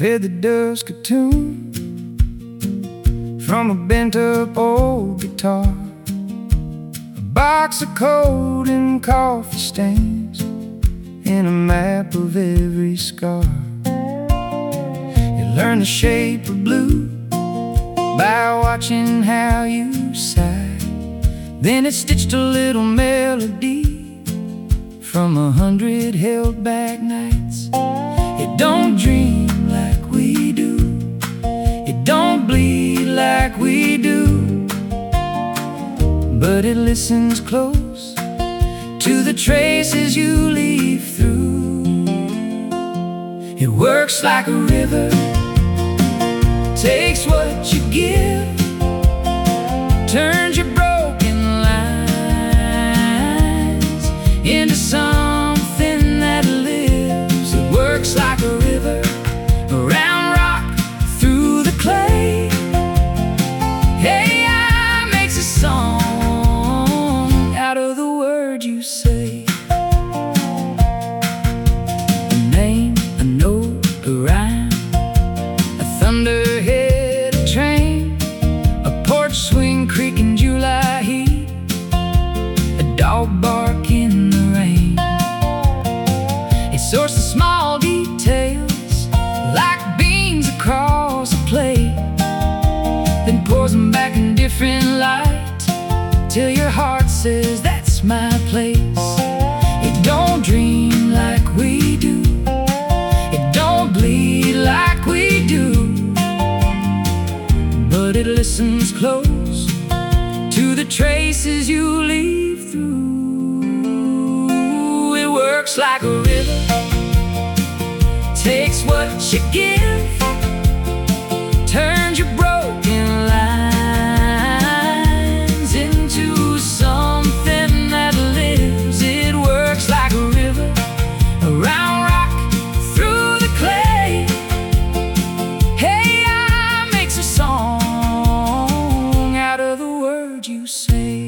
fed the dusk a tune from a bent-up old guitar, a box of cold and coffee stains, and a map of every scar. You learn the shape of blue by watching how you sigh. Then it stitched a little melody from 100 held back nights. It don't dream like we do, it don't bleed like we do, but it listens close to the traces you leave through. It works like a river, takes what you give, turns your broken lines into something that lives. It works like a river, around rock, through the clay. AI makes a song out of the words you say. A name, a note, a rhyme, a thunderhead, a train, a porch swing creak in July heat, a dog bark in the rain. It sorts the small details like beans across a plate, then pours them back in different light till your heart says, that's my place. It don't dream like we do, it don't bleed like we do, but it listens close to the traces you leave through. It works like a river, takes what you give, turns your broken lines into something that lives. It works like a river, around rock, through the clay. AI makes a song out of the words you say.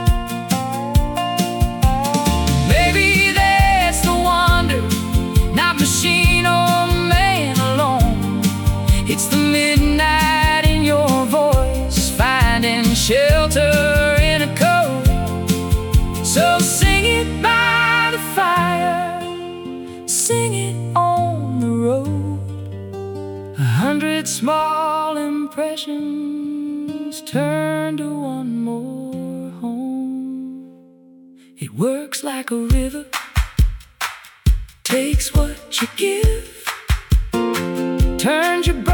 Maybe that's the wonder, not machine or man alone. It's the midnight in your voice, finding shelter in a cold. So sing it by the fire, sing it on the road. 100 small impressions turn to one more home. It works like a river, takes what you give, turns your